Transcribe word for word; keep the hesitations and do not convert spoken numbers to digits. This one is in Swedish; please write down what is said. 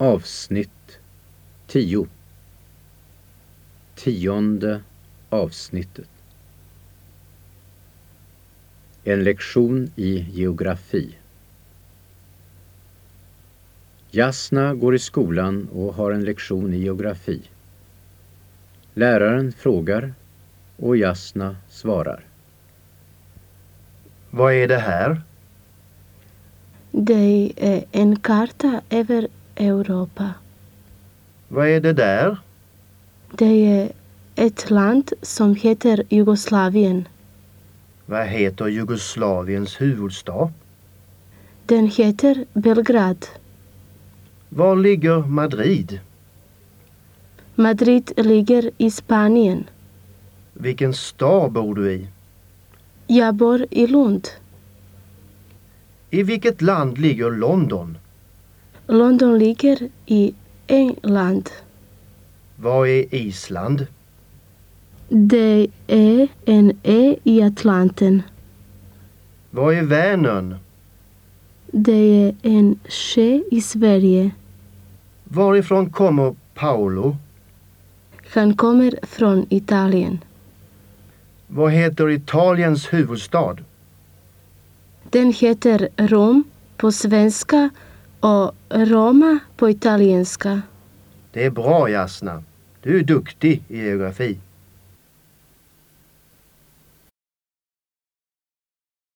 Avsnitt tio. Tionde avsnittet. En lektion i geografi. Jasna går i skolan och har en lektion i geografi. Läraren frågar och Jasna svarar. Vad är det här? Det är en karta över Europa. Vad är det där? Det är ett land som heter Jugoslavien. Vad heter Jugoslaviens huvudstad? Den heter Belgrad. Var ligger Madrid? Madrid ligger i Spanien. Vilken stad bor du i? Jag bor i Lund. I vilket land ligger London? London ligger i England. Vad är Island? Det är en ö i Atlanten. Vad är Vänern? Det är en sjö i Sverige. Varifrån kommer Paolo? Han kommer från Italien. Vad heter Italiens huvudstad? Den heter Rom på svenska och Roma på italienska. Det är bra, Jasna. Du är duktig i geografi.